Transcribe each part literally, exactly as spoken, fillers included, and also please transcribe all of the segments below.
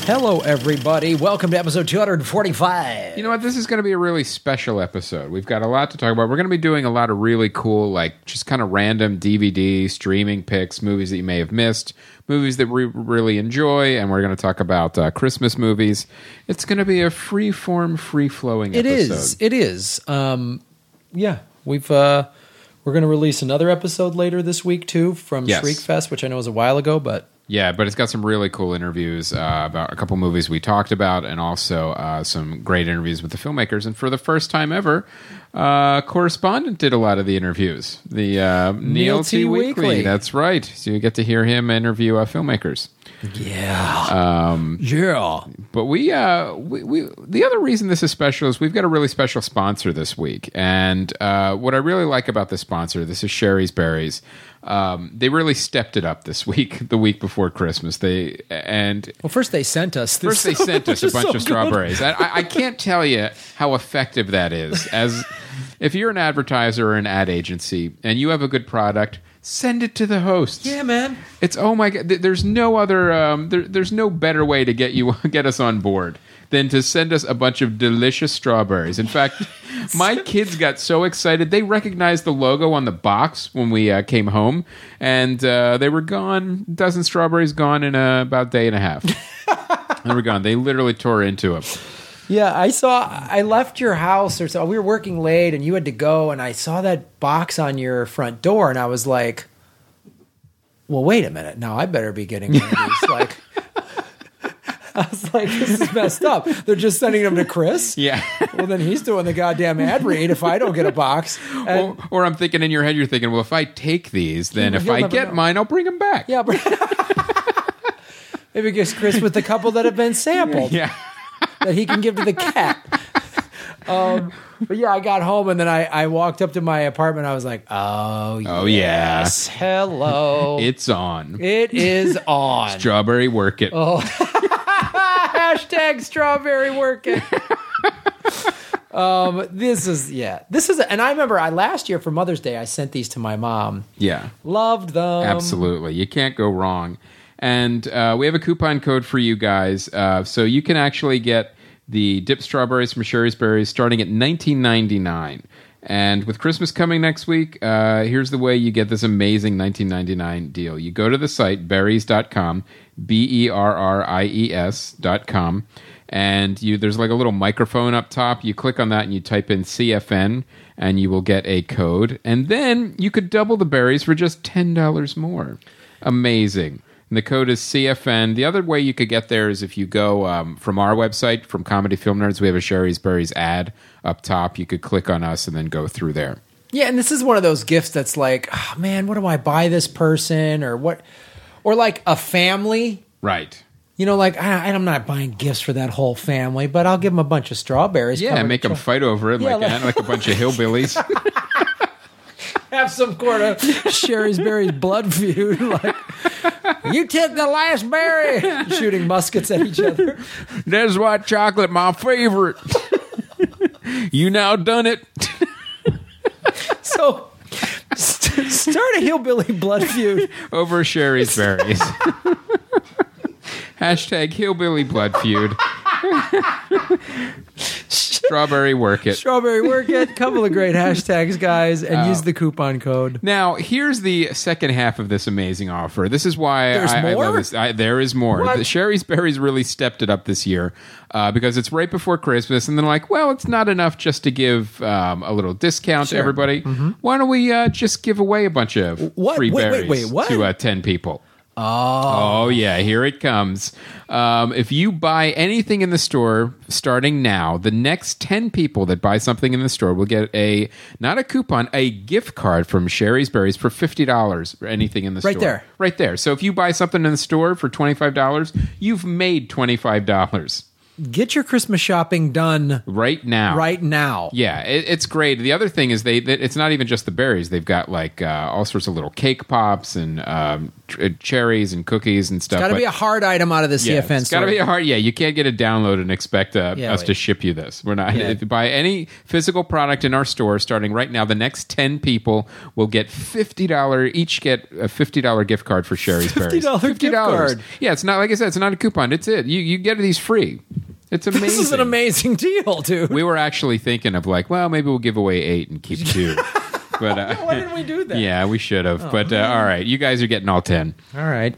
Hello, everybody. Welcome to episode two forty-five. You know what? This is going to be a really special episode. We've got a lot to talk about. We're going to be doing a lot of really cool, like, just kind of random D V D, streaming picks, movies that you may have missed, movies that we really enjoy, and we're going to talk about uh, Christmas movies. It's going to be a free-form, free-flowing It episode. is. It is. Um, yeah, we've uh, we're going to release another episode later this week too from Yes. Shriekfest, which I know was a while ago, but Yeah, but it's got some really cool interviews uh, about a couple movies we talked about, and also uh, some great interviews with the filmmakers. And for the first time ever, uh, Correspondent did a lot of the interviews. The uh, Neil T. T. Weekly. Weekly. That's right. So you get to hear him interview uh, filmmakers. yeah, Um, yeah. But we, uh, we, we, the other reason this is special is we've got a really special sponsor this week. And uh, what I really like about this sponsor, this is Sherry's Berries. Um, they really stepped it up this week, the week before Christmas. They and Well, first they sent us. This first they sent us a which is bunch so of good. strawberries. I, I- I can't tell you how effective that is. As if you're an advertiser or an ad agency and you have a good product, send it to the hosts. Yeah, man. It's oh my god. th- There's no other. Um, there, there's no better way to get you get us on board than to send us a bunch of delicious strawberries. In fact, my kids got so excited they recognized the logo on the box when we uh, came home, and uh, they were gone. A dozen strawberries gone in a, about a day and a half. They were gone. They literally tore into them. Yeah, I saw. I left your house, or so we were working late, and you had to go, and I saw that box on your front door, and I was like, "Well, wait a minute. Now I better be getting one of these." Like, I was like, "This is messed up." They're just sending them to Chris. Yeah. Well, then he's doing the goddamn ad read if I don't get a box. Or, And, or I'm thinking in your head, you're thinking, well, if I take these, then He'll if I never get know. mine, I'll bring them back. yeah, but maybe just Chris with the couple that have been sampled. Yeah. That he can give to the cat. Um, but yeah, I got home and then I, I walked up to my apartment. I was like, oh, Oh, yeah. yes, hello. It's on. It is on. Strawberry work it. Oh. Hashtag strawberry working. um, this is, yeah, this is, and I remember I last year for Mother's Day, I sent these to my mom. Yeah. Loved them. Absolutely. You can't go wrong. And uh, we have a coupon code for you guys. Uh, so you can actually get the dipped strawberries from Sherry's Berries starting at nineteen ninety-nine. And with Christmas coming next week, uh, here's the way you get this amazing nineteen ninety-nine deal. You go to the site, berries dot com, B E R R I E S dot com, and you there's like a little microphone up top. You click on that and you type in C F N, and you will get a code. And then you could double the berries for just ten dollars more. Amazing. And the code is C F N. The other way you could get there is if you go um, from our website, from Comedy Film Nerds, we have a Sherry's Berries ad up top. You could click on us and then go through there. Yeah, and this is one of those gifts that's like, oh, man, what do I buy this person? Or what? Or like a family. Right. You know, like, I, I'm not buying gifts for that whole family, but I'll give them a bunch of strawberries. Yeah, covered make in them cho- fight over it Yeah, like, like- like a bunch of hillbillies. Have some sort of Sherry's Berries blood feud. Like, you took the last berry. Shooting muskets at each other. That's white chocolate, my favorite. You now done it. So, st- start a hillbilly blood feud. Over Sherry's Berries. Hashtag hillbilly blood feud. Strawberry work it. Strawberry work it. Couple of great hashtags, guys, and Oh. use the coupon code. Now, here's the second half of this amazing offer. This is why There's I, I more? love this. I, there is more. What? The Sherry's Berries really stepped it up this year uh, because it's right before Christmas, and they're like, well, it's not enough just to give um, a little discount to Sure. everybody. Why don't we uh, just give away a bunch of What? free Wait, wait, berries wait, what? to uh, ten people? Oh. oh, yeah, here it comes. Um, if you buy anything in the store starting now, the next ten people that buy something in the store will get a, not a coupon, a gift card from Sherry's Berries for fifty dollars for anything in the Right store. there. Right there. So if you buy something in the store for twenty-five dollars, you've made twenty-five dollars. get your Christmas shopping done right now. Right now. Yeah, it, it's great. The other thing is they, it's not even just the berries. They've got like uh, all sorts of little cake pops and um, tr- cherries and cookies and stuff. It's got to but, be a hard item out of the C F N yeah, it's got to store. be a hard. Yeah, you can't get a download and expect uh, Yeah, us wait. to ship you this. We're not. Yeah. If you buy any physical product in our store starting right now, the next ten people will get fifty dollars each. Get a fifty dollars gift card for Sherry's Berries. fifty dollars gift card. Yeah, it's not like I said. It's not a coupon. It's it. You you get these free. It's amazing. This is an amazing deal, dude. We were actually thinking of like, well, maybe we'll give away eight and keep two. But uh, Why didn't we do that? yeah, we should have. but uh, all right, you guys are getting all ten. All right.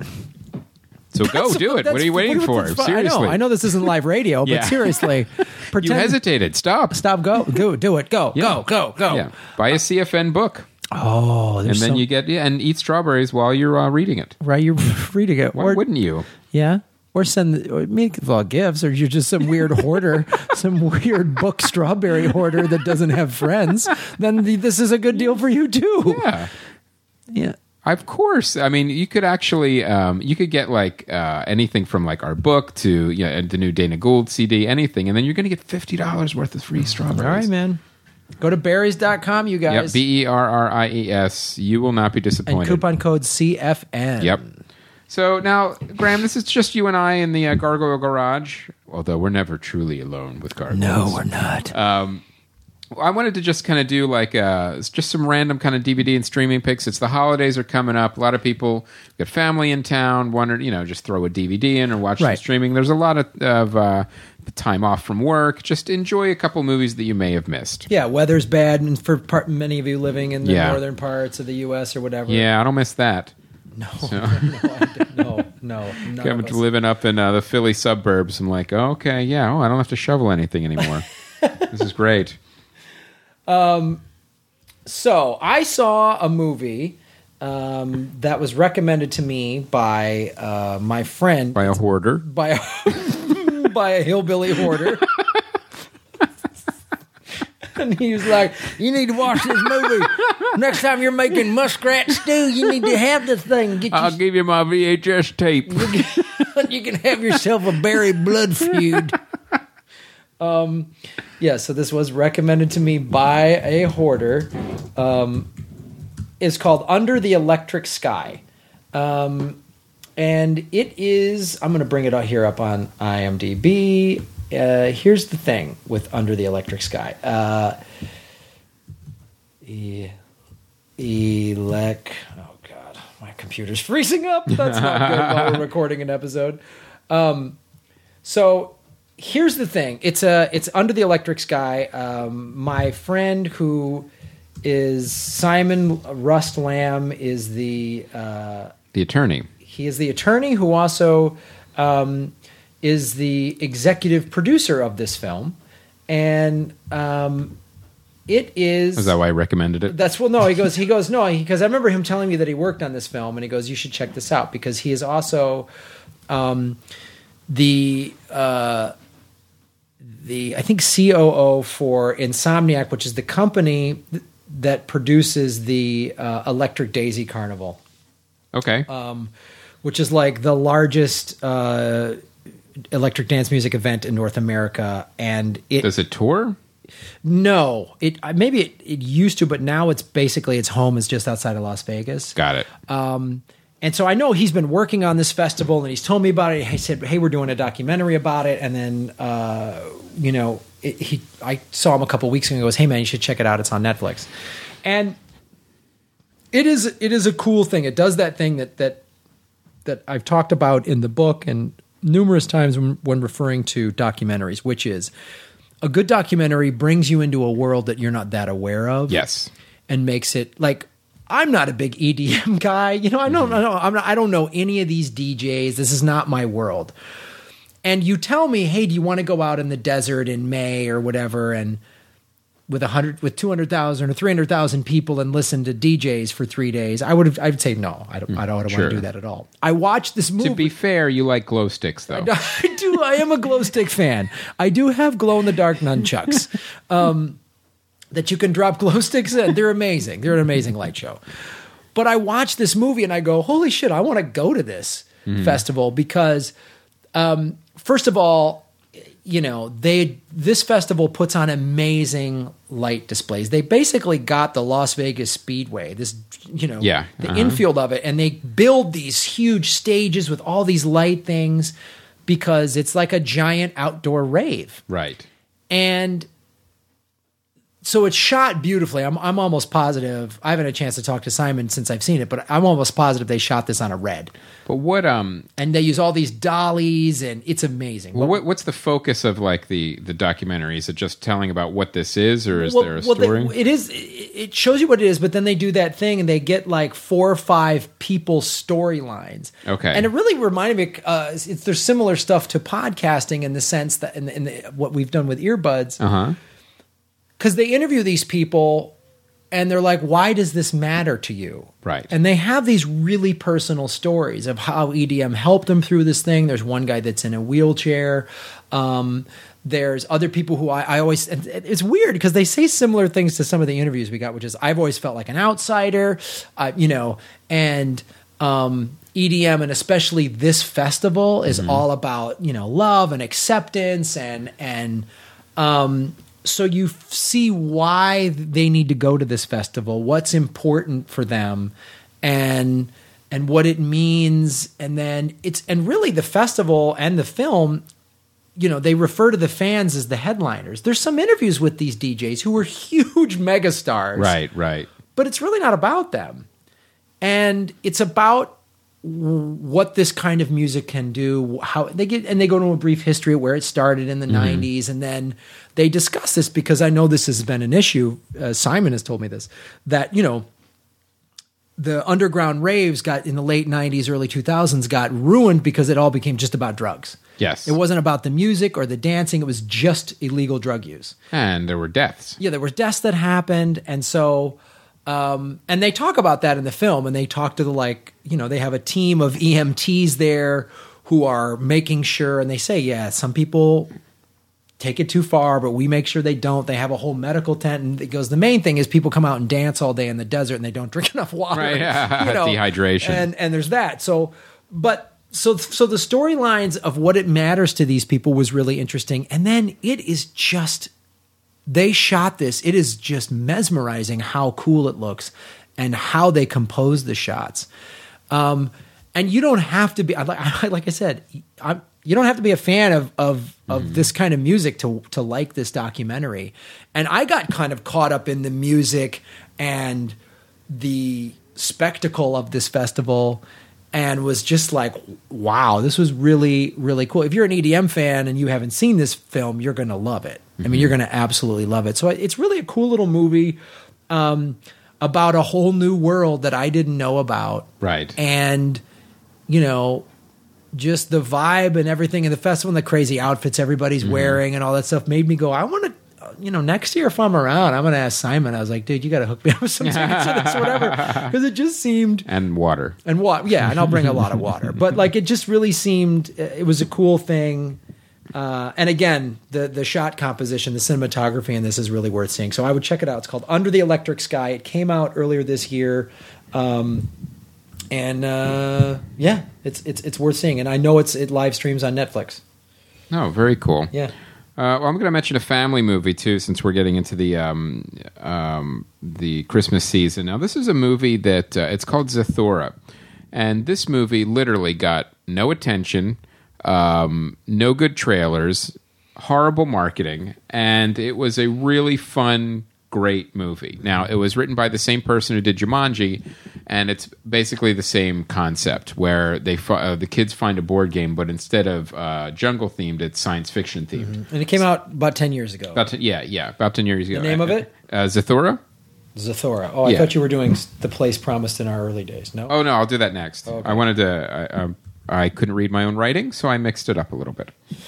So go do it. What are you waiting for? Seriously. I know. I know this isn't live radio, but Yeah. seriously, pretend. You hesitated. Stop. Stop. Go. Go. Do it. Go. Yeah. Go. Go. Go. Yeah. Buy a C F N book. Oh, And there's then some, you get, yeah, and eat strawberries while you're uh, reading it. right. You're reading it. Why Or, wouldn't you? yeah. Or send or make well gifts, or you're just some weird hoarder, some weird book strawberry hoarder that doesn't have friends. Then the, this is a good deal for you too. Yeah. Yeah. Of course. I mean, you could actually, um, you could get like uh, anything from like our book to you know, the new Dana Gould C D, anything, and then you're going to get fifty dollars worth of free strawberries. All right, man. Go to berries dot com, you Yep, guys. B E R R I E S. You will not be and disappointed. coupon code C F N. Yep. So now, Graham, this is just you and I in the uh, Gargoyle Garage, although we're never truly alone with Gargoyles. No, we're not. Um, I wanted to just kind of do like uh, just some random kind of D V D and streaming picks. It's the holidays are coming up. A lot of people got family in town, wanted, you know, just throw a D V D in or watch some Right. streaming. There's a lot of, of uh, time off from work. Just enjoy a couple movies that you may have missed. Yeah, weather's bad, and for part, many of you living in the Yeah. northern parts of the U S or whatever. Yeah, I don't miss that. No, So- no, I don't- no, no. none Coming of us. living up in uh, the Philly suburbs, I'm like, oh, okay, yeah, oh, I don't have to shovel anything anymore. This is great. So I saw a movie um, that was recommended to me by uh, my friend, By a hoarder. by a, by a hillbilly hoarder. And he was like, "You need to watch this movie. Next time you're making muskrat stew, you need to have this thing. Get I'll you, give you my V H S tape. you can have yourself a berry blood feud." Um, yeah. So this was recommended to me by a hoarder. Um, it's called Under the Electric Sky, um, and it is. I'm going to bring it out here up on IMDb. Uh, here's the thing with Under the Electric Sky. Uh, e- elec. Oh God, my computer's freezing up. That's not good while we're recording an episode. Um, so here's the thing. It's a. It's Under the Electric Sky. Um, my friend who is Simon Rust Lamb is the. Uh, The attorney. he is the attorney who also um, is the executive producer of this film, and um, it is. Is that why I recommended it? That's well, no. He goes. He goes. No, because I remember him telling me that he worked on this film, and he goes, "You should check this out," because he is also um, the uh, the I think C O O for Insomniac, which is the company th- that produces the uh, Electric Daisy Carnival. Okay. Um, which is like the largest uh, electric dance music event in North America, and it Does it tour? no, it uh, maybe it, it used to, but now it's basically its home is just outside of Las Vegas. Got it. Um, and so I know he's been working on this festival, and he's told me about it. He said, "Hey, we're doing a documentary about it," and then uh, you know, it, he I saw him a couple weeks ago. And he goes, "Hey, man, you should check it out. It's on Netflix," and it is it is a cool thing. It does that thing that that that I've talked about in the book and numerous times when, when referring to documentaries, which is a good documentary brings you into a world that you're not that aware of. Yes. And makes it like, I'm not a big E D M guy. You know, I don't, I don't, I'm not, I don't know any of these D Js. This is not my world. And you tell me, hey, do you want to go out in the desert in May or whatever? And with a hundred, with two hundred thousand or three hundred thousand people and listen to D Js for three days, I would have, I'd say no, I don't, I don't sure. want to do that at all. I watched this movie. To be fair, you like glow sticks, though. I do. I am a glow stick fan. I do have glow in the dark nunchucks um, that you can drop glow sticks in. They're amazing. They're an amazing light show. But I watch this movie and I go, holy shit, I want to go to this Mm-hmm. festival because, um, first of all, you know, they this festival puts on amazing light displays. They basically got the Las Vegas Speedway, this, you know, Yeah, the uh-huh. infield of it, and they build these huge stages with all these light things because it's like a giant outdoor rave. Right. And so it's shot beautifully. I'm I'm almost positive. I haven't had a chance to talk to Simon since I've seen it, but I'm almost positive they shot this on a red. But what um And they use all these dollies, and it's amazing. well, what, what's the focus of like the the documentary? Is it just telling about what this is, or is well, there a well, story? They, it is. It shows you what it is, but then they do that thing, and they get like four or five people's storylines. Okay. And it really reminded me. Uh, it's, there's similar stuff to podcasting in the sense that in, the, in the, what we've done with earbuds. Uh huh. Because they interview these people and they're like, why does this matter to you? Right. And they have these really personal stories of how E D M helped them through this thing. There's one guy that's in a wheelchair. Um, there's other people who I, I always, and it's weird because they say similar things to some of the interviews we got, which is I've always felt like an outsider, uh, you know, and um, E D M and especially this festival is mm-hmm. all about, you know, love and acceptance and, and, um, so you f- see why they need to go to this festival, what's important for them, and and what it means, and then it's and really the festival and the film, you know, they refer to the fans as the headliners. There's some interviews with these D Js who were huge megastars, Right, right. but it's really not about them, and it's about what this kind of music can do, how they get, and they go into a brief history of where it started in the mm-hmm. nineties, and then they discuss this because I know this has been an issue. Uh, Simon has told me this, that, you know, the underground raves got in the late nineties, early two thousands got ruined because it all became just about drugs. Yes. It wasn't about the music or the dancing. It was just illegal drug use. And there were deaths. Yeah, there were deaths that happened. And so, um, and they talk about that in the film, and they talk to the, like, you know, they have a team of E M Ts there who are making sure, and they say, yeah, some people take it too far, but we make sure they don't. They have a whole medical tent, and it goes, the main thing is people come out and dance all day in the desert and they don't drink enough water. Right, yeah. You know? Dehydration. And, and there's that. So, but so, so the storylines of what it matters to these people was really interesting. And then it is just, they shot this. It is just mesmerizing how cool it looks and how they compose the shots. Um, and you don't have to be, like, like I said, I'm, you don't have to be a fan of of, of mm. this kind of music to to like this documentary. And I got kind of caught up in the music and the spectacle of this festival and was just like, wow, this was really, really cool. If you're an E D M fan and you haven't seen this film, you're going to love it. Mm-hmm. I mean, you're going to absolutely love it. So it's really a cool little movie um, about a whole new world that I didn't know about. Right. And, you know, just the vibe and everything in the festival and the crazy outfits everybody's mm-hmm. wearing and all that stuff made me go, I want to, you know, next year if I'm around, I'm going to ask Simon. I was like, dude, you got to hook me up with some tickets to this, whatever. Because it just seemed. And water. And water. Yeah, and I'll bring a lot of water. But like it just really seemed, it was a cool thing. Uh, and again, the the shot composition, the cinematography in this is really worth seeing. So I would check it out. It's called Under the Electric Sky. It came out earlier this year. Um, And uh, yeah, it's it's it's worth seeing, and I know it's it live streams on Netflix. Oh, very cool. Yeah. Uh, well, I'm going to mention a family movie too, since we're getting into the um, um, the Christmas season. Now, this is a movie that uh, it's called Zathura, and this movie literally got no attention, um, no good trailers, horrible marketing, and it was a really fun, great movie. Now, it was written by the same person who did Jumanji, and it's basically the same concept where they uh, the kids find a board game, but instead of uh, jungle themed, it's science fiction themed. Mm-hmm. And it came out about ten years ago. About ten, yeah, yeah, about ten years ago. The name of it? Uh, Zathura. Zathura. Oh, I yeah. thought you were doing The Place Promised in Our Early Days. No. Oh no, I'll do that next. Oh, okay. I wanted to. I, um, I couldn't read my own writing, so I mixed it up a little bit.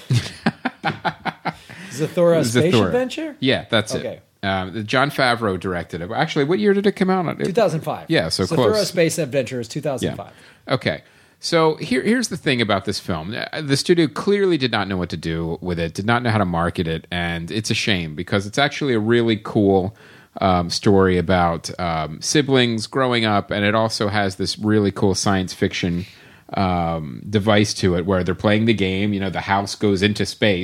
Zathura, a space Zathura. adventure? Yeah, that's okay. it. Um, Jon Favreau directed it. Actually, what year did it come out? two thousand five. Yeah, so Zathura close. Zathura Space Adventure is two thousand five. Yeah. Okay. So here, here's the thing about this film. The studio clearly did not know what to do with it, did not know how to market it, and it's a shame because it's actually a really cool um, story about um, siblings growing up, and it also has this really cool science fiction um, device to it where they're playing the game. You know, the house goes into space,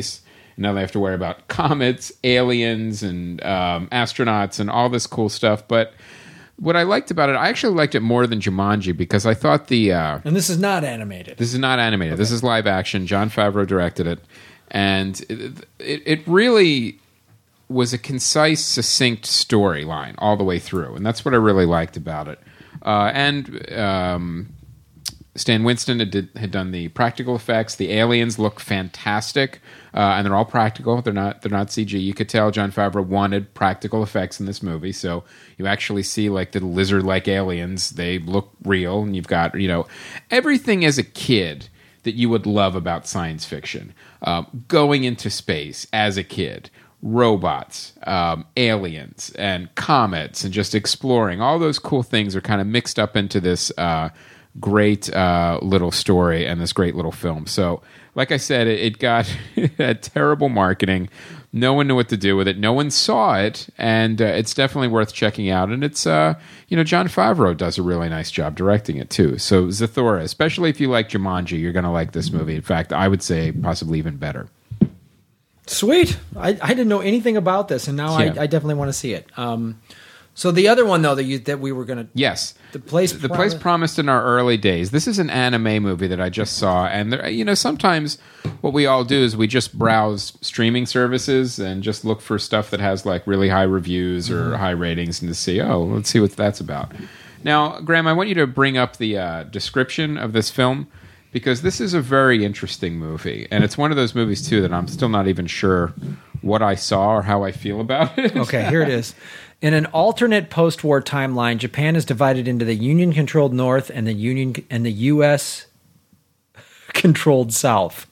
Now they have to worry about comets, aliens, and um, astronauts, and all this cool stuff. But what I liked about it, I actually liked it more than Jumanji because I thought the... Uh, and this is not animated. This is not animated. Okay. This is live action. Jon Favreau directed it. And it, it, it really was a concise, succinct storyline all the way through. And that's what I really liked about it. Uh, and um, Stan Winston had, did, had done the practical effects. The aliens look fantastic. Uh, and they're all practical. They're not. They're not C G. You could tell Jon Favreau wanted practical effects in this movie, so you actually see like the lizard-like aliens. They look real, and you've got you know everything as a kid that you would love about science fiction. Um, going into space as a kid, robots, um, aliens, and comets, and just exploring. All those cool things are kind of mixed up into this uh, great uh, little story and this great little film. So. Like I said, it, it got had terrible marketing. No one knew what to do with it. No one saw it, and uh, it's definitely worth checking out. And it's, uh, you know, Jon Favreau does a really nice job directing it, too. So Zathura, especially if you like Jumanji, you're going to like this movie. In fact, I would say possibly even better. Sweet. I, I didn't know anything about this, and now yeah. I, I definitely want to see it. Um, so the other one, though, that you that we were going to... Yes. The Place The Promised. Place Promised in our early days. This is an anime movie that I just saw. And, there, you know, sometimes what we all do is we just browse streaming services and just look for stuff that has, like, really high reviews or mm-hmm. high ratings and to see, oh, let's see what that's about. Now, Graham, I want you to bring up the uh, description of this film because this is a very interesting movie. And it's one of those movies, too, that I'm still not even sure what I saw or how I feel about it. Okay, here it is. In an alternate post-war timeline, Japan is divided into the Union-controlled North and the Union and the U S controlled South.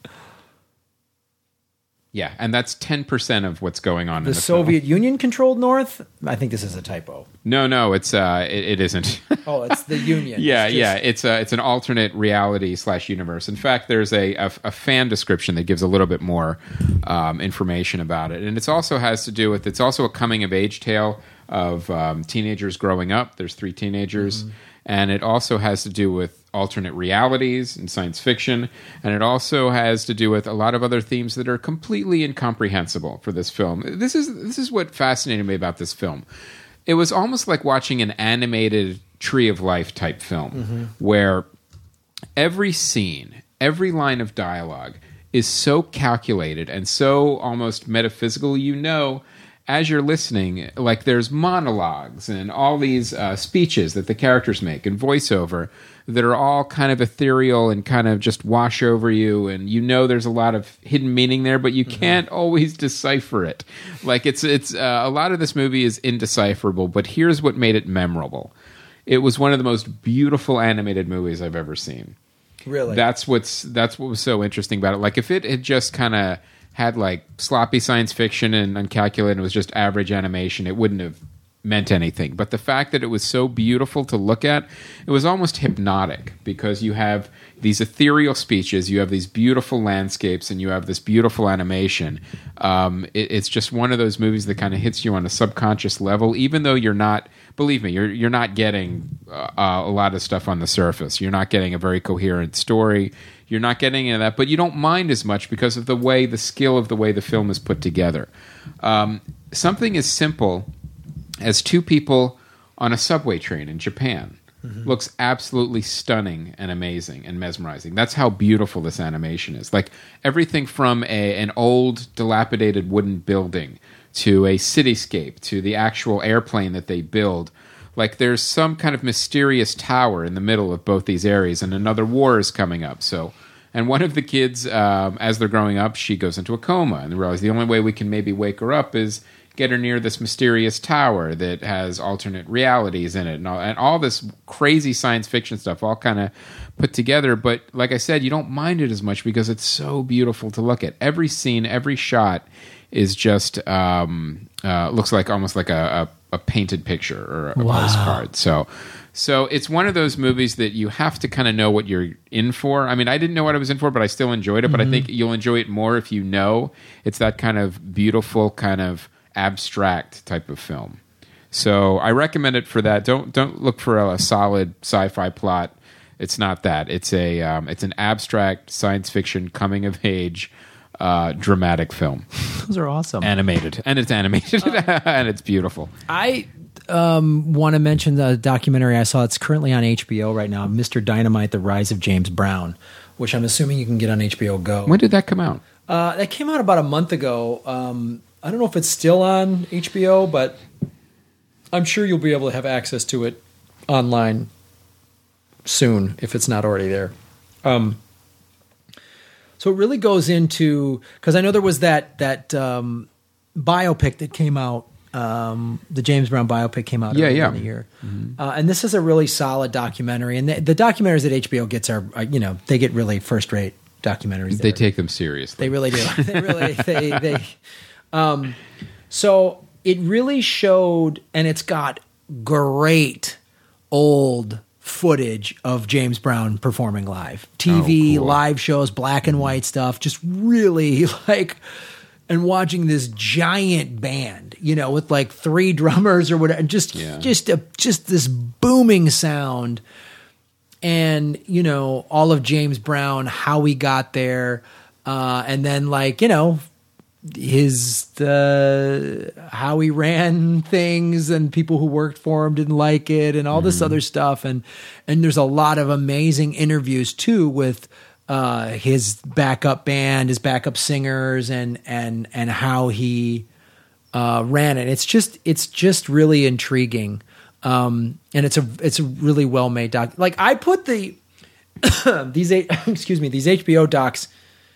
Yeah, and that's ten percent of what's going on the in the Soviet film. Union-controlled North? I think this is a typo. No, no, it's uh, it, it isn't. Oh, it's the Union. yeah, it's just... yeah, it's a, it's an alternate reality slash universe. In fact, there's a, a, a fan description that gives a little bit more um, information about it, and it also has to do with it's also a coming of age tale of um, teenagers growing up. There's three teenagers. Mm-hmm. And it also has to do with alternate realities and science fiction. And it also has to do with a lot of other themes that are completely incomprehensible for this film. This is this is what fascinated me about this film. It was almost like watching an animated Tree of Life type film mm-hmm. where every scene, every line of dialogue is so calculated and so almost metaphysical, you know, as you're listening, like there's monologues and all these uh, speeches that the characters make and voiceover that are all kind of ethereal and kind of just wash over you. And you know there's a lot of hidden meaning there, but you mm-hmm. can't always decipher it. Like it's it's uh, a lot of this movie is indecipherable, but here's what made it memorable. It was one of the most beautiful animated movies I've ever seen. Really? That's what's that's what was so interesting about it. Like if it had just kind of had like sloppy science fiction and uncalculated and it was just average animation, it wouldn't have meant anything. But the fact that it was so beautiful to look at, it was almost hypnotic because you have these ethereal speeches, you have these beautiful landscapes, and you have this beautiful animation. Um, it, it's just one of those movies that kind of hits you on a subconscious level, even though you're not, believe me, you're you're not getting uh, a lot of stuff on the surface. You're not getting a very coherent story. You're not getting into that, but you don't mind as much because of the way, the skill of the way the film is put together. Um, something as simple as two people on a subway train in Japan mm-hmm. looks absolutely stunning and amazing and mesmerizing. That's how beautiful this animation is. Like everything from a, an old, dilapidated wooden building to a cityscape to the actual airplane that they build. Like there's some kind of mysterious tower in the middle of both these areas, and another war is coming up. So, and one of the kids, um, as they're growing up, she goes into a coma, and they realize the only way we can maybe wake her up is get her near this mysterious tower that has alternate realities in it, and all, and all this crazy science fiction stuff, all kind of put together. But like I said, you don't mind it as much because it's so beautiful to look at. Every scene, every shot is just um, uh, looks like almost like a, a a painted picture or a wow. postcard. So, so it's one of those movies that you have to kind of know what you're in for. I mean, I didn't know what I was in for, but I still enjoyed it. Mm-hmm. But I think you'll enjoy it more if you know it's that kind of beautiful, kind of abstract type of film. So I recommend it for that. Don't don't look for a, a solid sci-fi plot. It's not that. It's a um, it's an abstract science fiction coming of age uh, dramatic film. Those are awesome. Animated. And it's animated. Uh, and it's beautiful. I um, want to mention the documentary I saw. It's currently on H B O right now, Mister Dynamite, The Rise of James Brown, which I'm assuming you can get on H B O Go. When did that come out? Uh, that came out about a month ago. Um, I don't know if it's still on H B O, but I'm sure you'll be able to have access to it online soon if it's not already there. Um, so it really goes into, because I know there was that that um, biopic that came out, um, the James Brown biopic came out yeah, earlier yeah. in the year. Mm-hmm. Uh, and this is a really solid documentary. And the, the documentaries that H B O gets are, are, you know, they get really first-rate documentaries. They there. take them seriously. They really do. They really, they, they, um, so it really showed, and it's got great old footage of James Brown performing live. T V, Oh, cool. live shows, black and white stuff, just really like, and watching this giant band, you know, with like three drummers or whatever, and just, Yeah. just a, just this booming sound. And, you know, all of James Brown, how he got there. Uh, and then like, you know, his, the, how he ran things and people who worked for him didn't like it and all this Mm-hmm. other stuff. And, and there's a lot of amazing interviews too with, uh, his backup band, his backup singers and, and, and how he, uh, ran it. It's just, it's just really intriguing. Um, and it's a, it's a really well made doc. Like I put the, these, excuse me, these H B O docs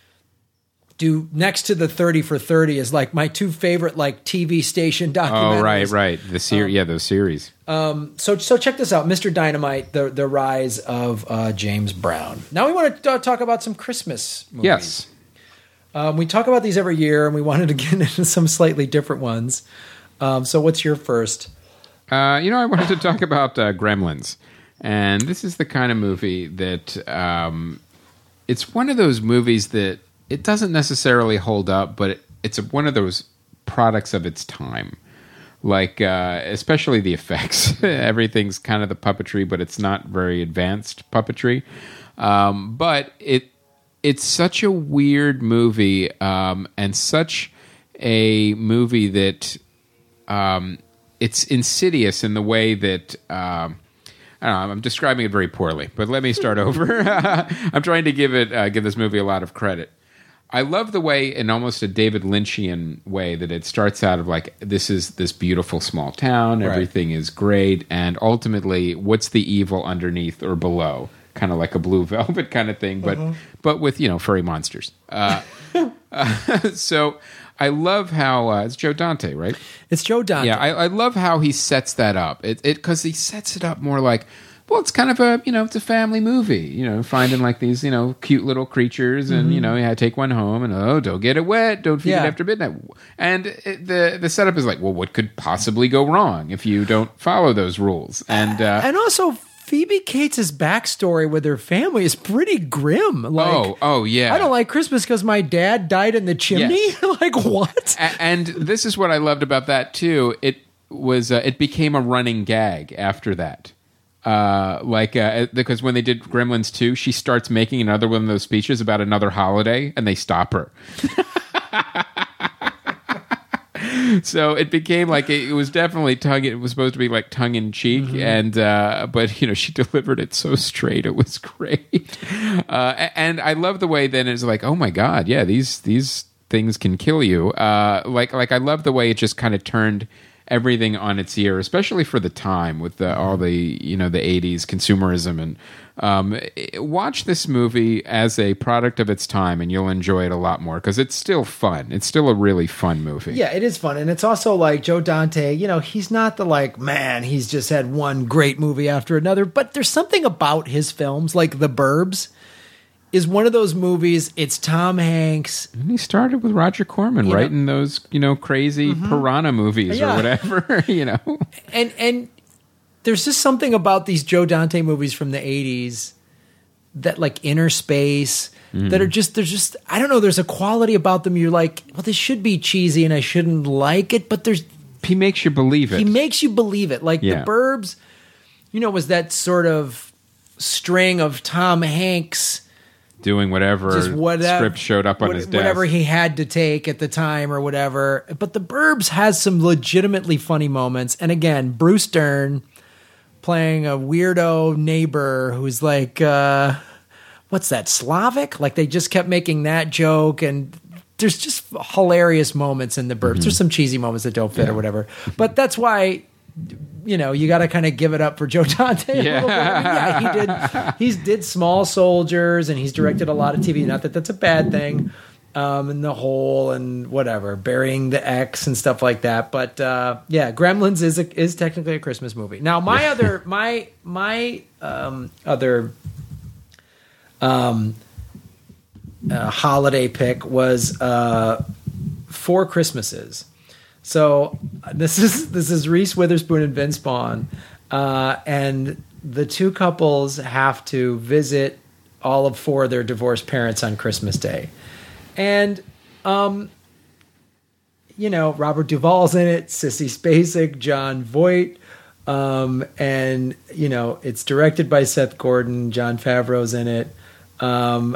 do next to the thirty for thirty is like my two favorite like T V station documentaries. Oh, right, right. The ser- um, yeah, those series. Um, so, so check this out, Mister Dynamite, the the rise of uh, James Brown. Now we want to talk about some Christmas movies. Yes. Um, we talk about these every year, and we wanted to get into some slightly different ones. Um, so, what's your first? Uh, you know, I wanted to talk about uh, Gremlins, and this is the kind of movie that um, it's one of those movies that it doesn't necessarily hold up, but it, it's a, one of those products of its time. Like, uh, especially the effects. Everything's kind of the puppetry, but it's not very advanced puppetry. Um, but it it's such a weird movie, um, and such a movie that um, it's insidious in the way that um, I don't know. I'm describing it very poorly, but let me start over. I'm trying to give it uh, give this movie a lot of credit. I love the way, in almost a David Lynchian way, that it starts out of like, this is this beautiful small town, Right. everything is great, and ultimately, what's the evil underneath or below? Kind of like a Blue Velvet kind of thing, but Uh-huh. but with, you know, furry monsters. Uh, uh, so I love how uh, it's Joe Dante, right? It's Joe Dante. Yeah, I, I love how he sets that up. It because he sets it up more like, well, it's kind of a, you know, it's a family movie. You know, finding like these, you know, cute little creatures, and Mm-hmm. you know, yeah, take one home, and oh, don't get it wet, don't feed Yeah. it after midnight. And it, the the setup is like, well, what could possibly go wrong if you don't follow those rules? And uh, And also, Phoebe Cates' backstory with her family is pretty grim. Like, oh, oh yeah, I don't like Christmas because my dad died in the chimney. Yes. Like, what? A- and this is what I loved about that too. It was uh, it became a running gag after that. Uh, like uh, because when they did Gremlins two, she starts making another one of those speeches about another holiday, and they stop her. So it became like it, it was definitely tongue. It was supposed to be like tongue in cheek, Mm-hmm. and uh, but you know she delivered it so straight. It was great, uh, a- and I love the way then it's like, oh my god, yeah, these these things can kill you. Uh, like like I love the way it just kind of turned everything on its ear, especially for the time with the, all the you know the eighties consumerism. And um, watch this movie as a product of its time, and you'll enjoy it a lot more because it's still fun. It's still a really fun movie. Yeah, it is fun. And it's also like Joe Dante, you know, he's not the like, man, he's just had one great movie after another. But there's something about his films, like The Burbs is one of those movies. It's Tom Hanks. And he started with Roger Corman You know- writing those, you know, crazy piranha movies Yeah. or whatever, you know. And and there's just something about these Joe Dante movies from the eighties that like Inner Space that are just there's just I don't know, there's a quality about them you're like, well, this should be cheesy and I shouldn't like it, but there's He makes you believe it. he makes you believe it. Like Yeah. The Burbs, you know, was that sort of string of Tom Hanks doing whatever, just whatever script showed up on what, his desk. Whatever he had to take at the time or whatever. But The Burbs has some legitimately funny moments. And again, Bruce Dern playing a weirdo neighbor who's like, uh, what's that, Slavic? Like they just kept making that joke, and there's just hilarious moments in The Burbs. Mm-hmm. There's some cheesy moments that don't fit yeah. or whatever. But that's why, you know, you got to kind of give it up for Joe Dante a yeah. little bit. I mean, yeah, he did. He's did Small Soldiers, and he's directed a lot of T V. Not that that's a bad thing. Um, and The Hole and whatever, Burying the X and stuff like that. But uh, yeah, Gremlins is a, is technically a Christmas movie. Now, my other my my um, other um, uh, holiday pick was uh, Four Christmases. So this is this is Reese Witherspoon and Vince Vaughn, uh, and the two couples have to visit all of four of their divorced parents on Christmas Day, and um, you know, Robert Duvall's in it, Sissy Spacek, John Voight, um, and you know it's directed by Seth Gordon. Jon Favreau's in it. Um,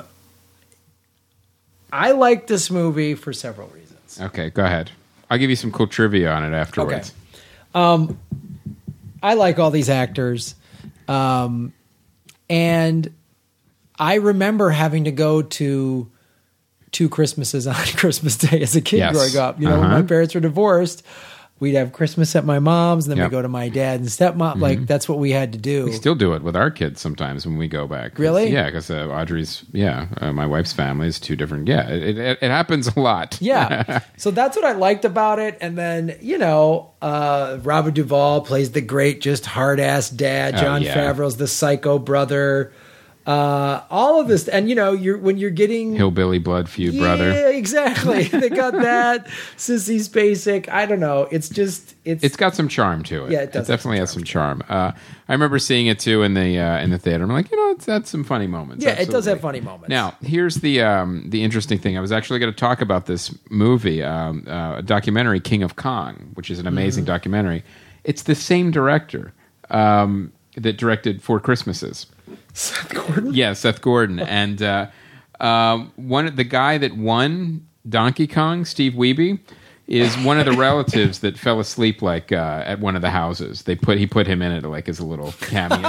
I like this movie for several reasons. Okay, go ahead. I'll give you some cool trivia on it afterwards. Okay. Um, I like all these actors. Um, and I remember having to go to two Christmases on Christmas Day as a kid yes. growing up. You know, uh-huh. when my parents were divorced, we'd have Christmas at my mom's, and then yep. we go to my dad and stepmom. Mm-hmm. Like, that's what we had to do. We still do it with our kids sometimes when we go back. Really? Yeah, because uh, Audrey's, yeah, uh, my wife's family is two different. Yeah, it, it, it happens a lot. Yeah. So that's what I liked about it. And then, you know, uh, Robert Duvall plays the great, just hard-ass dad. Jon oh, yeah. Favreau's the psycho brother. Uh, all of this, and you know, you're when you're getting Hillbilly Blood Feud yeah, brother. Yeah, exactly. They got that. Sissy Spacek. I don't know. It's just it's it's got some charm to it. Yeah, it does. It definitely has some charm. Uh, I remember seeing it too in the uh, in the theater. I'm like, you know, it's had some funny moments. Yeah, Absolutely. It does have funny moments. Now, here's the um, the interesting thing. I was actually going to talk about this movie, um, uh, a documentary, King of Kong, which is an amazing mm-hmm. documentary. It's the same director um, that directed Four Christmases. Seth Gordon? Yeah, Seth Gordon. And uh, uh, one the guy that won Donkey Kong, Steve Wiebe, is one of the relatives that fell asleep like uh, at one of the houses. They put he put him in it like as a little cameo.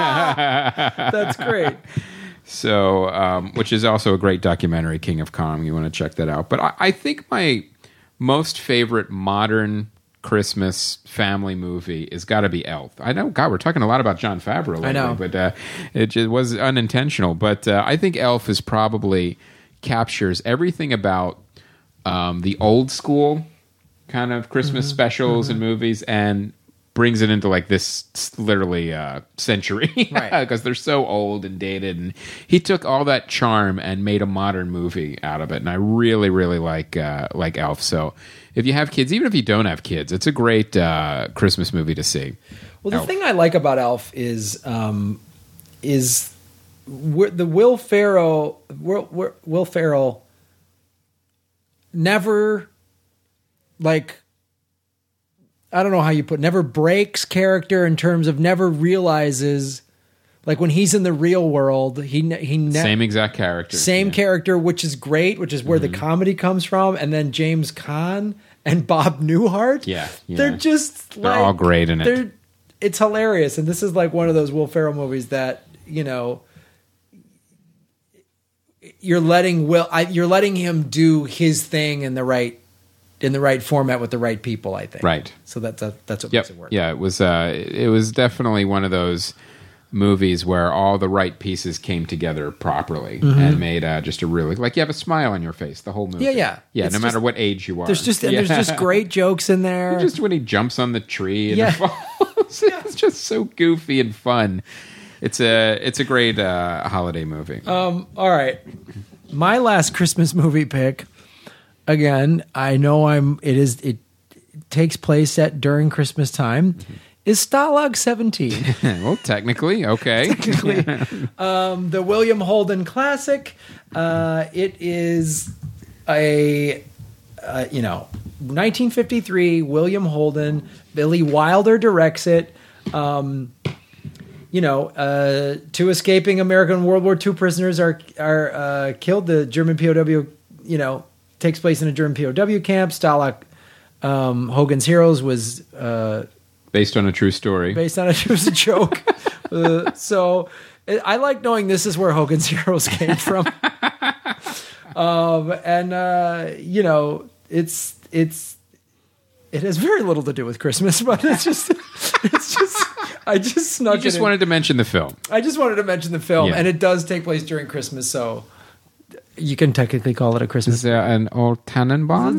That's great. So, um, which is also a great documentary, King of Kong. You want to check that out. But I, I think my most favorite modern Christmas family movie is got to be Elf. I know, God, we're talking a lot about Jon Favreau lately, I know. but uh, it just was unintentional. But uh, I think Elf is probably captures everything about um, the old school kind of Christmas mm-hmm. specials mm-hmm. and movies, and brings it into like this literally uh, century because right. they're so old and dated. And he took all that charm and made a modern movie out of it. And I really, really like uh, like Elf. So if you have kids, even if you don't have kids, it's a great uh, Christmas movie to see. Well, the Elf. thing I like about Elf is um, is the Will Ferrell Will, Will Ferrell never like. I don't know how you put it, never breaks character in terms of never realizes, like when he's in the real world, he he ne- same exact character, same yeah. character, which is great, which is where mm-hmm. the comedy comes from. And then James Caan and Bob Newhart, yeah, yeah. they're just they're like, all great in it. It's hilarious, and this is like one of those Will Ferrell movies that you know you're letting Will, I, you're letting him do his thing in the right. in the right format with the right people, I think. Right. So that's a, that's what yep. makes it work. Yeah, it was uh, it was definitely one of those movies where all the right pieces came together properly mm-hmm. and made uh, just a really like you have a smile on your face the whole movie. Yeah, yeah, yeah. it's no just, matter what age you are, there's just and yeah. there's just great jokes in there. Just when he jumps on the tree and yeah. it falls, it's just so goofy and fun. It's a it's a great uh, holiday movie. Um. All right, my last Christmas movie pick. Again, I know I'm. It is. It takes place at during Christmas time. Mm-hmm. Is Stalag seventeen? Well, technically, okay. technically, um, the William Holden classic. Uh, it is a uh, you know nineteen fifty-three William Holden. Billy Wilder directs it. Um, you know, uh, two escaping American World War Two prisoners are are uh, killed. The German P O W, you know, takes place in a German P O W camp. Stalag, um, Hogan's Heroes was uh, based on a true story. Based on a it was a joke. uh, so I like knowing this is where Hogan's Heroes came from. um, and uh, you know, it's it's it has very little to do with Christmas, but it's just it's just I just snuck. You just it in. wanted to mention the film. I just wanted to mention the film, Yeah. and it does take place during Christmas, so you can technically call it a Christmas. Is there an old Tannenbaum?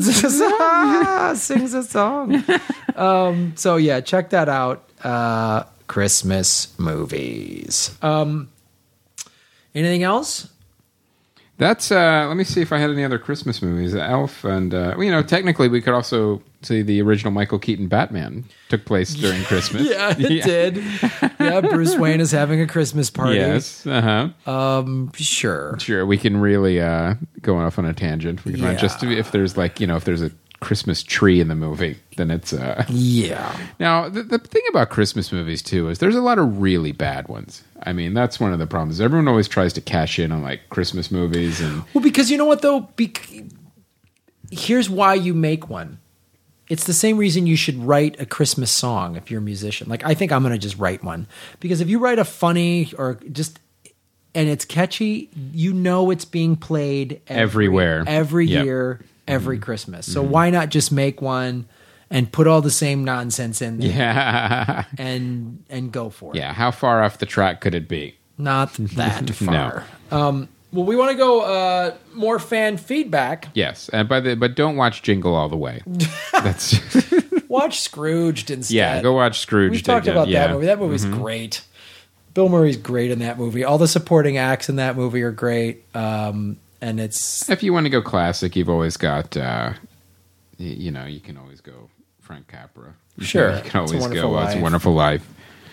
Sings a song. um, so yeah, check that out. Uh, Christmas movies. Um, anything else? That's, uh, let me see if I had any other Christmas movies. Elf and, uh, well, you know, technically we could also see the original Michael Keaton Batman took place during Christmas. Yeah, it did. Yeah, Bruce Wayne is having a Christmas party. Yes, uh-huh. Um, sure. Sure, we can really uh, go off on a tangent. We can Yeah. just if there's like, you know, if there's a Christmas tree in the movie, then it's... Uh... Yeah. Now, the, the thing about Christmas movies, too, is there's a lot of really bad ones. I mean, that's one of the problems. Everyone always tries to cash in on, like, Christmas movies. And Well, because you know what, though? Bec- Here's why you make one. It's the same reason you should write a Christmas song if you're a musician. Like, I think I'm going to just write one. Because if you write a funny or just... and it's catchy, you know it's being played every, Everywhere. every Yep. year, every Christmas. So why not just make one and put all the same nonsense in there yeah. and and go for it? Yeah, how far off the track could it be? Not that far. Um, well, we want to go uh, more fan feedback. Yes, and by the but don't watch Jingle All the Way. That's Watch Scrooged instead. yeah. Go watch Scrooge. We've talked again. about yeah. that movie. That movie's great. Bill Murray's great in that movie. All the supporting acts in that movie are great. Um, and it's If you want to go classic, you've always got, uh, y- you know, you can always go Frank Capra. You Sure. can, you can It's a always Wonderful go. Uh, it's a Life. Wonderful Life.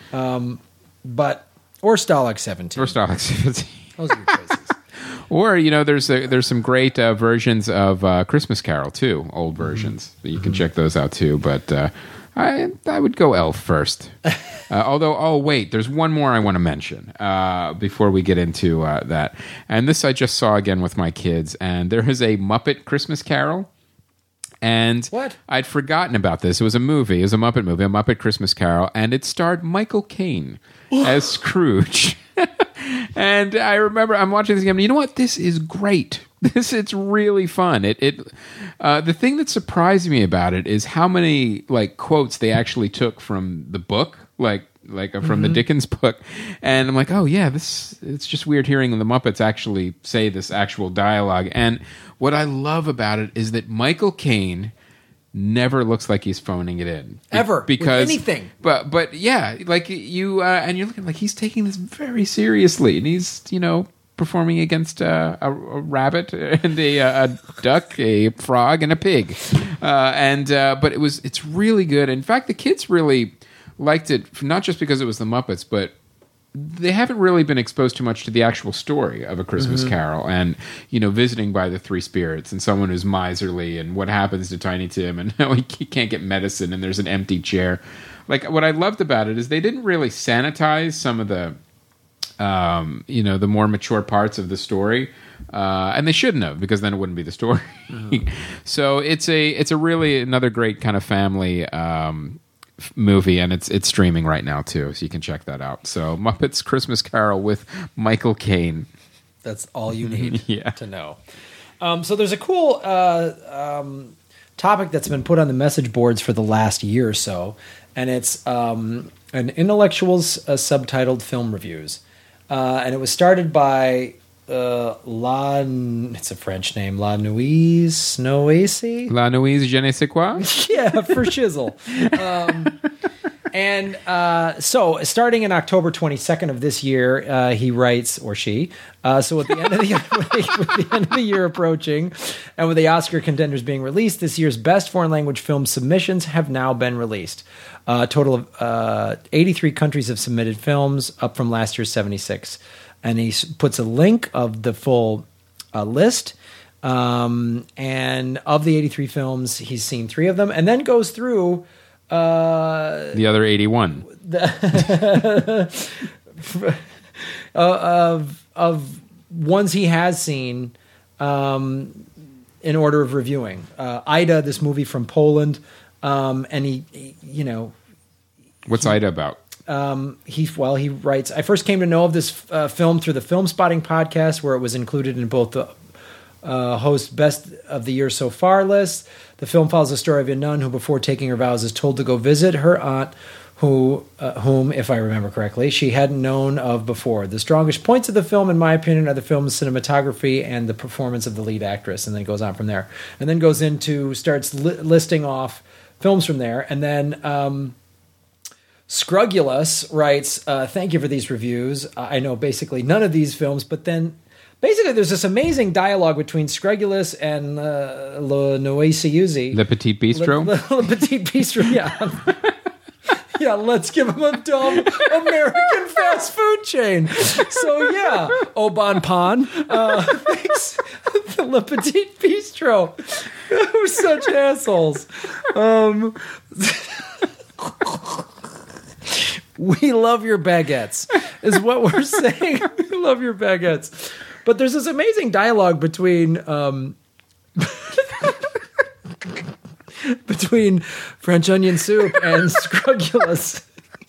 but or Stalag seventeen. Or Stalag seventeen. Those are your choices. Or you know, there's a, there's some great uh, versions of uh, Christmas Carol too, old versions. Mm-hmm. You can check those out too. But uh, I I would go Elf first. uh, although, oh wait, there's one more I want to mention uh, before we get into uh, that. And this I just saw again with my kids. And there is a Muppet Christmas Carol. And What? I'd forgotten about this. It was a movie. It was a Muppet movie, a Muppet Christmas Carol, and it starred Michael Caine as Scrooge. And I remember I'm watching this game. You know what? This is great. This it's really fun. It it uh, the thing that surprised me about it is how many like quotes they actually took from the book, like like uh, from the Dickens book. And I'm like, oh yeah, this it's just weird hearing the Muppets actually say this actual dialogue. And what I love about it is that Michael Caine never looks like he's phoning it in Ever. because With anything. But but yeah, like you uh, and you're looking like he's taking this very seriously, and he's you know performing against uh, a, a rabbit and a, a duck, a frog, and a pig, uh, and uh, but it was it's really good. In fact, the kids really liked it, not just because it was the Muppets, but they haven't really been exposed too much to the actual story of A Christmas Mm-hmm. Carol and, you know, visiting by the three spirits and someone who's miserly and what happens to Tiny Tim and how he can't get medicine and there's an empty chair. Like, what I loved about it is they didn't really sanitize some of the, um, you know, the more mature parts of the story. Uh, and they shouldn't have, because then it wouldn't be the story. Mm-hmm. So it's a, it's a really another great kind of family, um, movie, and it's it's streaming right now too, so you can check that out. So Muppets Christmas Carol with Michael Caine. That's all you need Yeah. to know. Um, so there's a cool uh, um, topic that's been put on the message boards for the last year or so, and it's um, an intellectuals uh, subtitled film reviews, uh, and it was started by uh, La. It's a French name, La Nuise Noisi. La Nuise je ne sais quoi? Yeah, for shizzle. Um, and uh, so, starting in October twenty-second of this year, uh, he writes, or she, uh, so at the end of the with the end of the year approaching, and with the Oscar contenders being released, this year's best foreign language film submissions have now been released. Uh, a total of uh, eighty-three countries have submitted films, up from last year's seventy-six. And he s- puts a link of the full uh, list. Um, and of the eighty-three films, he's seen three of them, and then goes through uh, The other eighty-one. of of ones he has seen um, in order of reviewing. Uh, Ida, this movie from Poland, um, and he, he, you know, what's he, Ida about? Um, he well, he writes. I first came to know of this uh, film through the Film Spotting podcast, where it was included in both the uh, host Best of the Year So Far list. The film follows the story of a nun who, before taking her vows, is told to go visit her aunt, who, uh, whom, if I remember correctly, she hadn't known of before. The strongest points of the film, in my opinion, are the film's cinematography and the performance of the lead actress, and then it goes on from there. And then goes into, starts li- listing off films from there, and then um, Scrugulus writes, uh, thank you for these reviews. I know basically none of these films, but then basically there's this amazing dialogue between Scrugulus and uh, Le Noisy Le Petit Bistro? Le, Le, Le Petit Bistro, yeah. Yeah, let's give him a dumb American fast food chain. So yeah, Au Bon Pain. Uh, thanks, Le Petit Bistro. We're such assholes. Um, we love your baguettes, is what we're saying. We love your baguettes. But there's this amazing dialogue between... Um, between French onion soup and Scrugulus.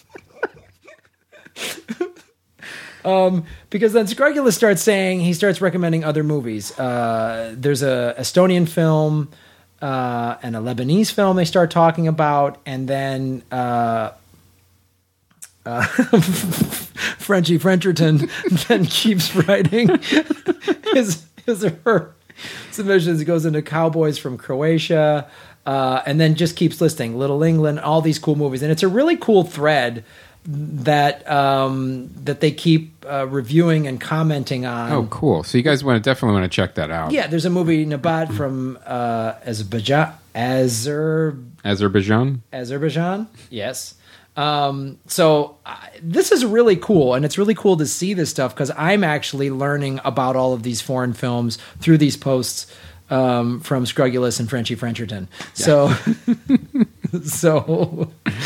um, because then Scrugulus starts saying, he starts recommending other movies. Uh, there's a Estonian film uh, and a Lebanese film they start talking about, and then uh, uh, Frenchy Frencherton then keeps writing his, his or her submissions. He goes into Cowboys from Croatia, Uh, and then just keeps listing Little England, all these cool movies, and it's a really cool thread that um, that they keep uh, reviewing and commenting on. Oh, cool! So you guys want to definitely want to check that out. Yeah, there's a movie Nabat from uh, Azerbaijan. Azer Azerbaijan. Azerbaijan. Yes. Um, so uh, this is really cool, and it's really cool to see this stuff because I'm actually learning about all of these foreign films through these posts. Um, from Scrugulus and Frenchy Frencherton. So, yeah. so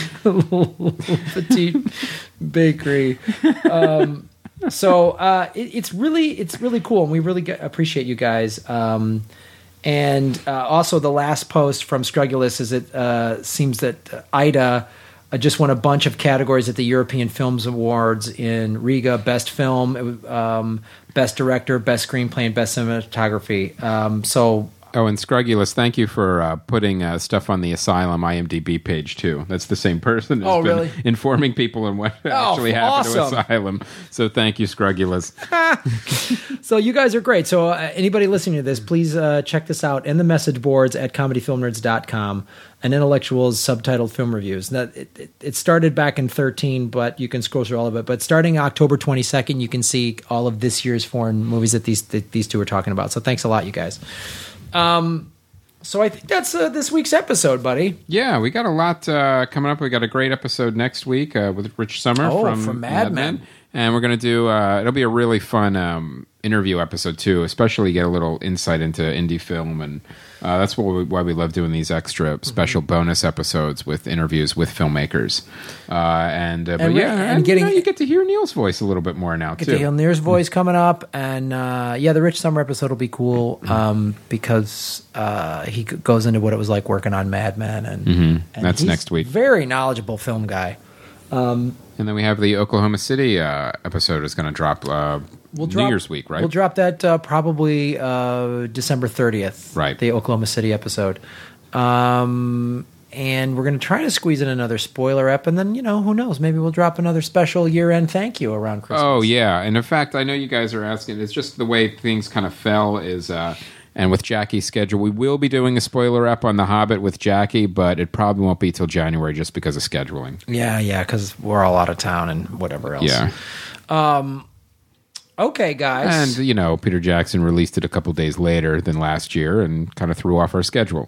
Petite Bakery. Um, so uh, it, it's really, it's really cool, and we really get, appreciate you guys. Um, and uh, also, the last post from Scrugulus is it uh, seems that Ida uh, just won a bunch of categories at the European Films Awards in Riga: Best Film, um, Best Director, Best Screenplay, and Best Cinematography. Um, so, oh, and Scrugulus, thank you for uh, putting uh, stuff on the Asylum IMDb page too. That's the same person who's oh, been really? informing people on what oh, actually happened awesome. to Asylum. So, thank you, Scrugulus. So, you guys are great. So, uh, anybody listening to this, please uh, check this out in the message boards at comedy film nerds dot com. And Intellectuals subtitled film reviews. That it, it, it started back in thirteen, but you can scroll through all of it. But starting October twenty-second, you can see all of this year's foreign movies that these that these two are talking about. So thanks a lot, you guys. Um, so I think that's uh, this week's episode, buddy. Yeah, we got a lot uh, coming up. We got a great episode next week uh, with Rich Sommer oh, from, from Mad Men. Men. And we're going to do, uh, it'll be a really fun um, interview episode too, especially get a little insight into indie film. And uh, that's what we, why we love doing these extra special mm-hmm. bonus episodes with interviews with filmmakers. Uh, and, uh, but and, yeah, and, and getting, you, know, you get to hear Neil's voice a little bit more now get too. to hear Neil's voice coming up. And uh, yeah, the Rich Sommer episode will be cool um, because uh, he goes into what it was like working on Mad Men. And, mm-hmm. and that's he's next week. Very knowledgeable film guy. Um, and then we have the Oklahoma City uh, episode is going to drop, uh, we'll New drop Year's week, right? We'll drop that uh, probably uh, December thirtieth, right? The Oklahoma City episode. Um, and we're going to try to squeeze in another spoiler ep, and then, you know, who knows? Maybe we'll drop another special year-end thank you around Christmas. Oh, yeah. And in fact, I know you guys are asking, it's just the way things kind of fell is... Uh, And with Jackie's schedule, we will be doing a spoiler up on The Hobbit with Jackie, but it probably won't be till January just because of scheduling. Yeah, yeah, because we're all out of town and whatever else. Yeah. Um, okay, guys. And, you know, Peter Jackson released it a couple days later than last year and kind of threw off our schedule.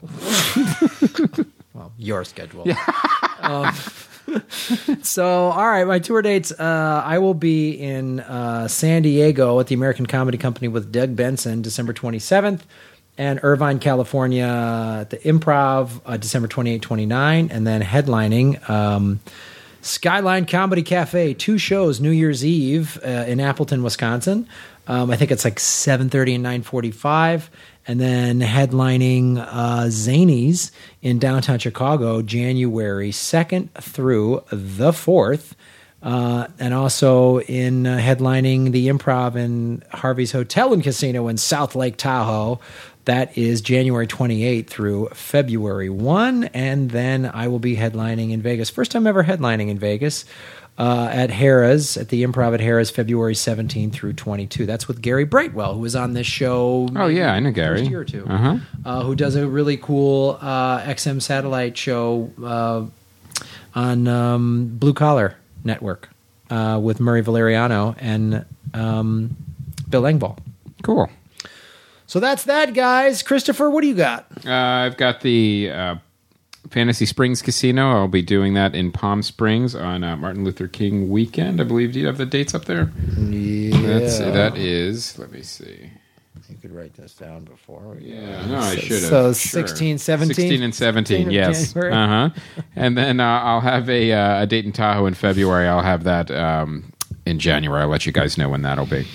Well, your schedule. Yeah. um, so, all right, my tour dates. Uh, I will be in uh, San Diego at the American Comedy Company with Doug Benson, December twenty-seventh, and Irvine, California at the Improv, uh, December twenty-eighth, twenty-ninth, and then headlining um, Skyline Comedy Cafe, two shows New Year's Eve uh, in Appleton, Wisconsin. Um, I think it's like seven thirty and nine forty-five. And then headlining uh, Zanies in downtown Chicago, January second through the fourth. Uh, and also in uh, headlining the Improv in Harvey's Hotel and Casino in South Lake Tahoe. That is January twenty-eighth through February first. And then I will be headlining in Vegas. First time ever headlining in Vegas uh, at Harrah's, at the Improv at Harrah's, February seventeenth through twenty-second. That's with Gary Brightwell, who was on this show. Oh, yeah, I know Gary. First year or two. Uh-huh. Uh, who does a really cool uh, X M satellite show uh, on um, Blue Collar Network uh, with Murray Valeriano and um, Bill Engvall. Cool. So that's that, guys. Christopher, what do you got? Uh, I've got the uh, Fantasy Springs Casino. I'll be doing that in Palm Springs on uh, Martin Luther King weekend, I believe. Do you have the dates up there? Yeah. That's, that is, let me see. You could write this down before. Yeah, no, I should have. So Sure. sixteen, seventeen? sixteen and seventeen, yes. January. Uh-huh. And then uh, I'll have a, uh, a date in Tahoe in February. I'll have that um, in January. I'll let you guys know when that'll be.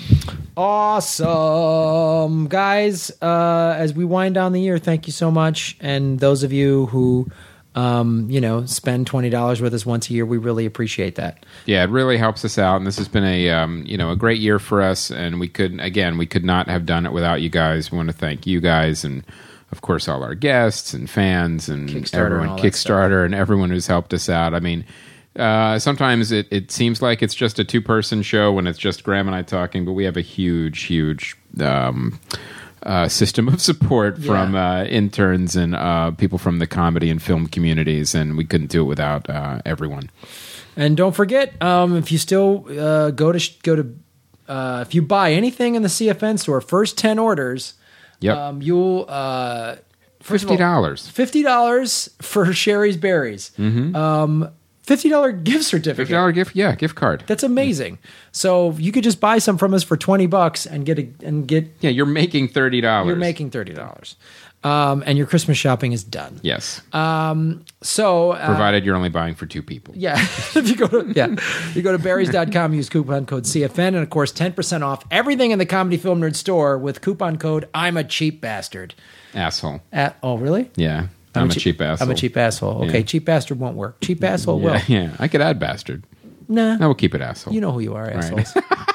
Awesome. Guys, uh, as we wind down the year, thank you so much. And those of you who, um, you know, spend twenty dollars with us once a year, we really appreciate that. Yeah, it really helps us out, and this has been a um, you know a great year for us. And we could again, we could not have done it without you guys. We want to thank you guys, and of course, all our guests and fans and Kickstarter everyone, and all that Kickstarter, and everyone who's helped us out. I mean. Uh, sometimes it, it seems like it's just a two-person show when it's just Graham and I talking, but we have a huge, huge um, uh, system of support from Yeah. uh, interns and uh, people from the comedy and film communities, and we couldn't do it without uh, everyone. And don't forget, um, if you still uh, go to go to uh, if you buy anything in the C F N store, first ten orders, Yep. um, you'll uh, first of Fifty all, dollars. fifty dollars for Sherry's Berries. Mm-hmm. Um, fifty dollar gift certificate. Fifty dollar gift, yeah, gift card. That's amazing. So you could just buy some from us for twenty bucks and get a and get. Yeah, you're making thirty dollars. You're making thirty dollars, um, and your Christmas shopping is done. Yes, Um, so uh, provided you're only buying for two people. yeah, if you go to yeah, you go to berries dot com, use coupon code C F N, and of course ten percent off everything in the Comedy Film Nerd store with coupon code I'm a cheap bastard. Asshole. At, oh really? Yeah, I'm, a cheap, asshole. I'm a cheap asshole. Okay, Yeah. cheap bastard won't work. Cheap asshole will. Yeah, yeah. I could add bastard. Nah, No, we'll keep it asshole. you know who you are, right. assholes.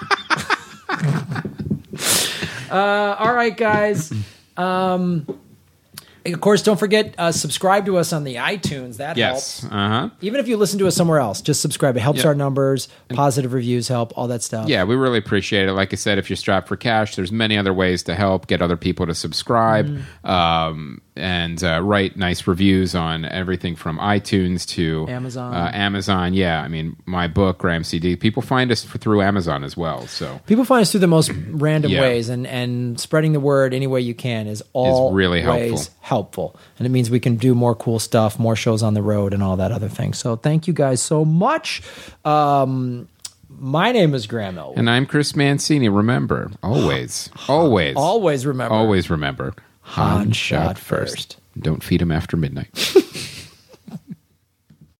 uh, all right, guys. Um, of course, don't forget uh, subscribe to us on the iTunes. That Yes. helps. Uh huh. Even if you listen to us somewhere else, just subscribe. It helps Yep. our numbers. Positive reviews help. All that stuff. Yeah, we really appreciate it. Like I said, if you're strapped for cash, there's many other ways to help get other people to subscribe Mm. um, and uh, write nice reviews on everything from iTunes to Amazon. Uh, Amazon, yeah. I mean, my book, Graham C D. People find us f- through Amazon as well. So People find us through the most random Yeah. ways, and, and spreading the word any way you can is all really helpful. ways helpful. And it means we can do more cool stuff, more shows on the road, and all that other thing. So thank you guys so much. Um, my name is Graham Elwood. and I'm Chris Mancini. Remember, always, always, Always remember. always remember. Han shot first. Don't feed him after midnight.